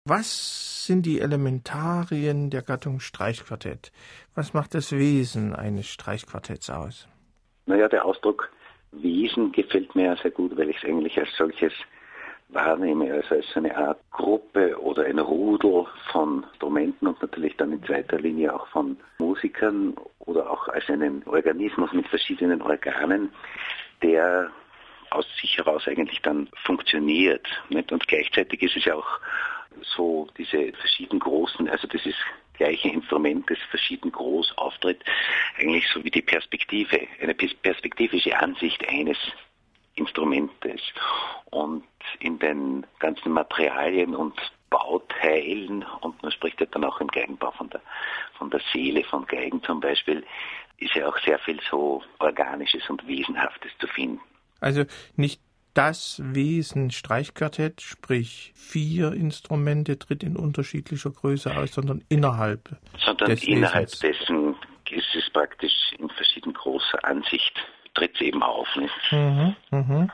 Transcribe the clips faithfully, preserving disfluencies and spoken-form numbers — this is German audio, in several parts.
Was sind die Elementarien der Gattung Streichquartett? Was macht das Wesen eines Streichquartetts aus? Naja, der Ausdruck Wesen gefällt mir ja sehr gut, weil ich es eigentlich als solches wahrnehme, also als eine Art Gruppe oder ein Rudel von Instrumenten und natürlich dann in zweiter Linie auch von Musikern oder auch als einen Organismus mit verschiedenen Organen, der aus sich heraus eigentlich dann funktioniert. Nicht? Und gleichzeitig ist es ja auch so, diese verschieden großen, also dieses gleiche Instrument, das verschieden groß auftritt, eigentlich so wie die Perspektive, eine perspektivische Ansicht eines Instrumentes. Und in den ganzen Materialien und Bauteilen, und man spricht ja dann auch im Geigenbau von der, von der Seele von Geigen zum Beispiel, ist ja auch sehr viel so Organisches und Wesenhaftes zu finden. Also nicht das Wesen Streichquartett, sprich vier Instrumente, tritt in unterschiedlicher Größe aus, sondern innerhalb Sondern des innerhalb Wesens. dessen ist es praktisch in verschieden großer Ansicht, tritt es eben auf. Nicht? Mhm, mhm.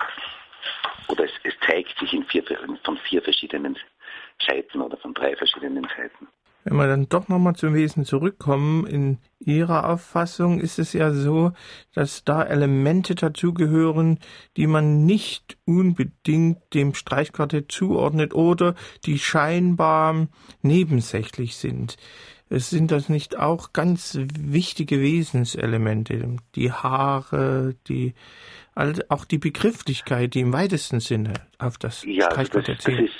Oder es, es zeigt sich in vier, von vier verschiedenen Seiten oder von drei verschiedenen Seiten. Wenn wir dann doch nochmal zum Wesen zurückkommen, in Ihrer Auffassung ist es ja so, dass da Elemente dazugehören, die man nicht unbedingt dem Streichquartett zuordnet oder die scheinbar nebensächlich sind. Es sind das nicht auch ganz wichtige Wesenselemente, die Haare, die auch die Begrifflichkeit, die im weitesten Sinne auf das ja, Streichquartett das, das, zielt. ist,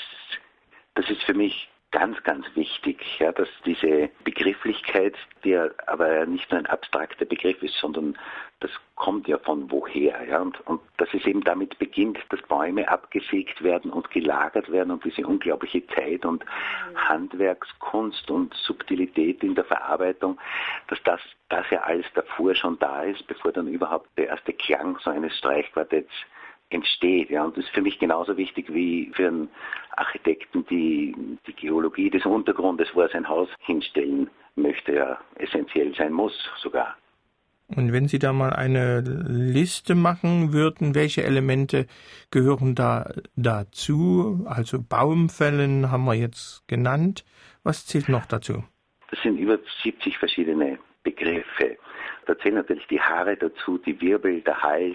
das ist für mich ganz, ganz wichtig, ja, dass diese Begrifflichkeit, die ja aber nicht nur ein abstrakter Begriff ist, sondern das kommt ja von woher, ja, und, und dass es eben damit beginnt, dass Bäume abgesägt werden und gelagert werden und diese unglaubliche Zeit und Handwerkskunst und Subtilität in der Verarbeitung, dass das, das ja alles davor schon da ist, bevor dann überhaupt der erste Klang so eines Streichquartetts entsteht. Ja, und das ist für mich genauso wichtig wie für einen Architekten die, die Geologie des Untergrundes, wo er sein Haus hinstellen möchte, ja essentiell sein muss sogar. Und wenn Sie da mal eine Liste machen würden, welche Elemente gehören da dazu? Also Baumfällen haben wir jetzt genannt. Was zählt noch dazu? Das sind über siebzig verschiedene Begriffe. Da zählen natürlich die Haare dazu, die Wirbel, der Hals,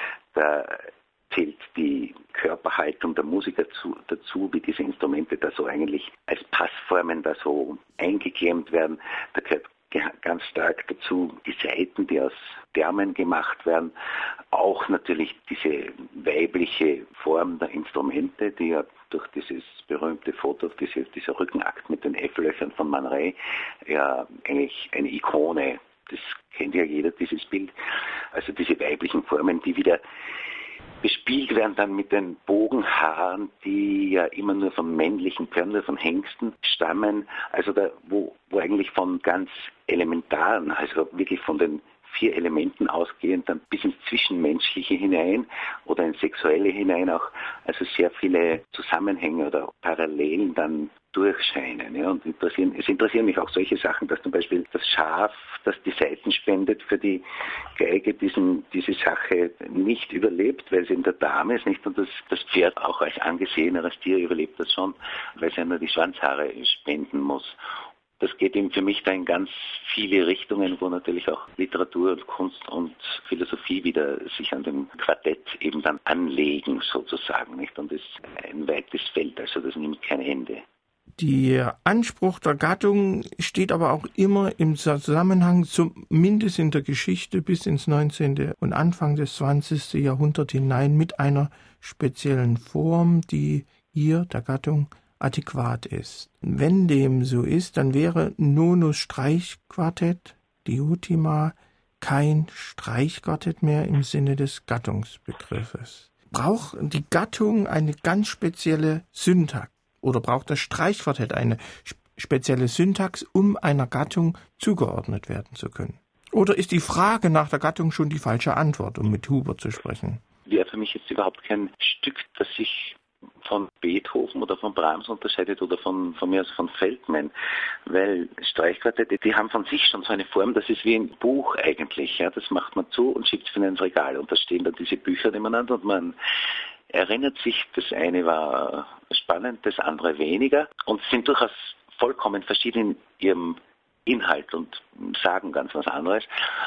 der zählt die Körperhaltung der Musiker zu, dazu, wie diese Instrumente da so eigentlich als Passformen da so eingeklemmt werden. Da gehört ganz stark dazu die Saiten, die aus Därmen gemacht werden. Auch natürlich diese weibliche Form der Instrumente, die ja durch dieses berühmte Foto, diese, dieser Rückenakt mit den F-Löchern von Man Ray, ja eigentlich eine Ikone. Das kennt ja jeder, dieses Bild. Also diese weiblichen Formen, die wieder bespielt werden dann mit den Bogenhaaren, die ja immer nur vom männlichen Körner, von Hengsten stammen. Also da, wo, wo eigentlich von ganz elementaren, also wirklich von den vier Elementen ausgehend, dann bis ins Zwischenmenschliche hinein oder ins Sexuelle hinein auch, also sehr viele Zusammenhänge oder Parallelen dann durchscheinen. Ja, und interessieren, es interessieren mich auch solche Sachen, dass zum Beispiel das Schaf, das die Saiten spendet für die Geige, diesen, diese Sache nicht überlebt, weil es in der Dame ist, nicht? Und das, das Pferd auch als angeseheneres Tier überlebt das schon, weil es ja nur die Schwanzhaare spenden muss. Das geht eben für mich da in ganz viele Richtungen, wo natürlich auch Literatur und Kunst und Philosophie wieder sich an dem Quartett eben dann anlegen, sozusagen, nicht? Und es ist ein weites Feld, also das nimmt kein Ende. Der Anspruch der Gattung steht aber auch immer im Zusammenhang, zumindest in der Geschichte bis ins neunzehnten und Anfang des zwanzigsten Jahrhunderts hinein, mit einer speziellen Form, die hier der Gattung adäquat ist. Wenn dem so ist, dann wäre Nonus Streichquartett, die Ultima, kein Streichquartett mehr im Sinne des Gattungsbegriffes. Braucht die Gattung eine ganz spezielle Syntax oder braucht das Streichquartett eine spezielle Syntax, um einer Gattung zugeordnet werden zu können? Oder ist die Frage nach der Gattung schon die falsche Antwort, um mit Huber zu sprechen? Wäre für mich jetzt überhaupt kein Stück, das sich von Beethoven oder von Brahms unterscheidet oder von, von mir aus von Feldman, weil Streichquartette, die haben von sich schon so eine Form, das ist wie ein Buch eigentlich, ja, das macht man zu und schiebt es ins Regal und da stehen dann diese Bücher nebeneinander und man erinnert sich, das eine war spannend, das andere weniger und sind durchaus vollkommen verschieden in ihrem Inhalt und sagen ganz was anderes,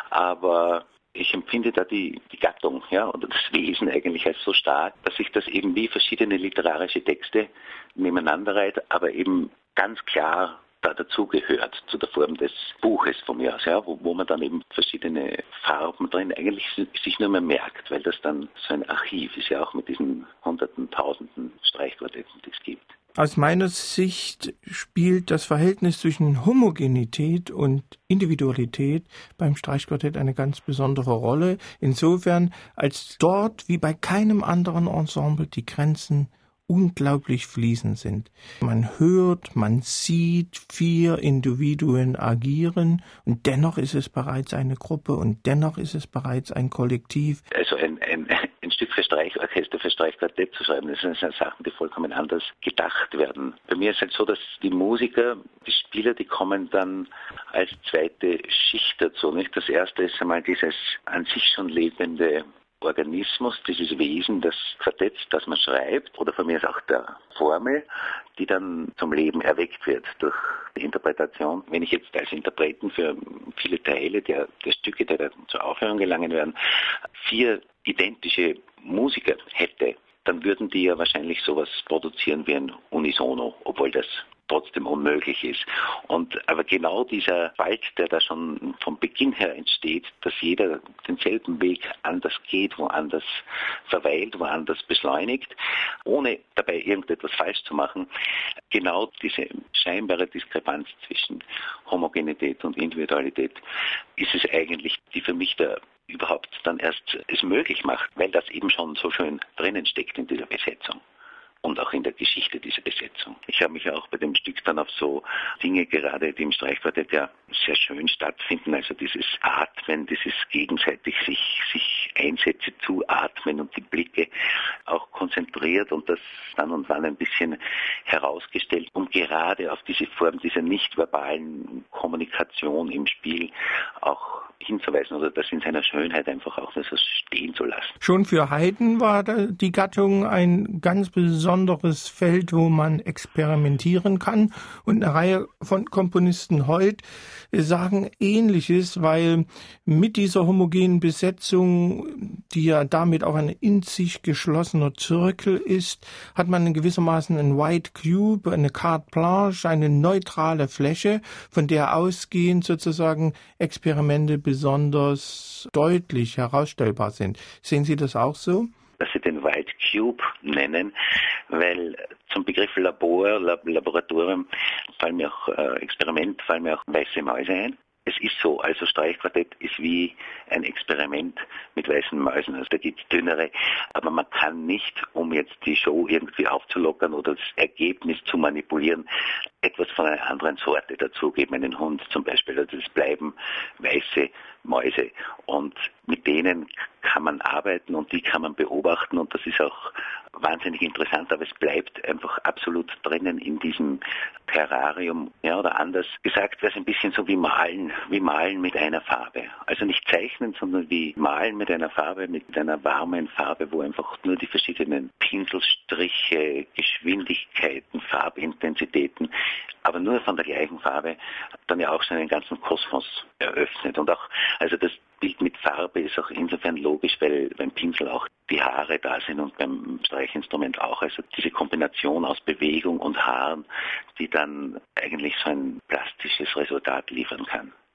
aber ich empfinde da die, die Gattung, ja, oder das Wesen eigentlich als so stark, dass sich das eben wie verschiedene literarische Texte nebeneinander reiht, aber eben ganz klar da dazugehört, zu der Form des Buches von mir aus, ja, wo, wo man dann eben verschiedene Farben drin eigentlich sich nur mehr merkt, weil das dann so ein Archiv ist, ja auch mit diesen hunderten, tausenden Streichquartetten, die es gibt. Aus meiner Sicht spielt das Verhältnis zwischen Homogenität und Individualität beim Streichquartett eine ganz besondere Rolle, insofern als dort wie bei keinem anderen Ensemble die Grenzen unglaublich fließend sind. Man hört, man sieht vier Individuen agieren und dennoch ist es bereits eine Gruppe und dennoch ist es bereits ein Kollektiv. Also ein, ein, ein Stück für Streichorchester, für Streichquartett zu schreiben, das sind Sachen, die vollkommen anders gedacht werden. Bei mir ist es halt so, dass die Musiker, die Spieler, die kommen dann als zweite Schicht dazu. Nicht? Das erste ist einmal dieses an sich schon lebende Organismus, dieses Wesen, das Quartett, das man schreibt, oder von mir ist auch der Formel, die dann zum Leben erweckt wird durch die Interpretation. Wenn ich jetzt als Interpreten für viele Teile der, der Stücke, die da zur Aufführung gelangen werden, vier identische Musiker hätte, dann würden die ja wahrscheinlich sowas produzieren wie ein Unisono, obwohl das trotzdem unmöglich ist. Und aber genau dieser Wald, der da schon vom Beginn her entsteht, dass jeder denselben Weg anders geht, woanders verweilt, woanders beschleunigt, ohne dabei irgendetwas falsch zu machen, genau diese scheinbare Diskrepanz zwischen Homogenität und Individualität ist es eigentlich, die für mich da überhaupt dann erst es möglich macht, weil das eben schon so schön drinnen steckt in dieser Besetzung. Und auch in der Geschichte dieser Besetzung. Ich habe mich auch bei dem Stück dann auf so Dinge gerade, die im Streichquartett ja sehr schön stattfinden, also dieses Atmen, dieses gegenseitig sich, sich Einsätze zuatmen und die Blicke auch konzentriert und das dann und wann ein bisschen herausgestellt, um gerade auf diese Form dieser nicht-verbalen Kommunikation im Spiel auch hinzuweisen oder das in seiner Schönheit einfach auch nur so stehen zu lassen. Schon für Haydn war die Gattung ein ganz besonderes Feld, wo man experimentieren kann. Und eine Reihe von Komponisten heute sagen Ähnliches, weil mit dieser homogenen Besetzung, die ja damit auch ein in sich geschlossener Zirkel ist, hat man in gewissermaßen ein White Cube, eine Carte Blanche, eine neutrale Fläche, von der ausgehend sozusagen Experimente besonders deutlich herausstellbar sind. Sehen Sie das auch so? Dass Sie den White Cube nennen, weil zum Begriff Labor, Lab, Laboratorium fallen mir auch äh, Experiment, fallen mir auch weiße Mäuse ein. Es ist so, also Streichquartett ist wie ein Experiment mit weißen Mäusen, also da gibt es dünnere, aber man kann nicht, um jetzt die Show irgendwie aufzulockern oder das Ergebnis zu manipulieren, etwas von einer anderen Sorte dazugeben, einen Hund zum Beispiel, also es bleiben weiße Mäuse und mit denen kann man arbeiten und die kann man beobachten und das ist auch wahnsinnig interessant, aber es bleibt einfach absolut drinnen in diesem Terrarium. Ja, oder anders gesagt wäre es ein bisschen so wie Malen, wie Malen mit einer Farbe. Also nicht zeichnen, sondern wie Malen mit einer Farbe, mit einer warmen Farbe, wo einfach nur die verschiedenen Pinselstriche, Geschwindigkeiten, Farbintensitäten, aber nur von der gleichen Farbe, dann ja auch so einen ganzen Kosmos eröffnet. Und auch, also das Bild mit Farbe ist auch insofern logisch, weil beim Pinsel auch die Haare da sind und beim Streichinstrument auch. Also diese Kombination aus Bewegung und Haaren, die dann eigentlich so ein plastisches Resultat liefern kann.